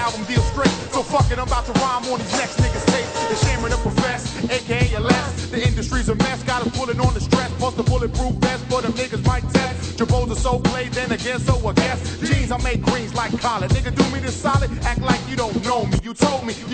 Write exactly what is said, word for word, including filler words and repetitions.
album deal straight. So fuck it, I'm about to rhyme on these next niggas' tape. It's shaming to profess, aka a less. The industry's a mess, got us pulling on the stress. Plus the bulletproof vest for them niggas might test. Jabos are so played, then again, so I guess. Jeans, I make greens like collard. Nigga, do me this solid, act like you don't know me. You told me.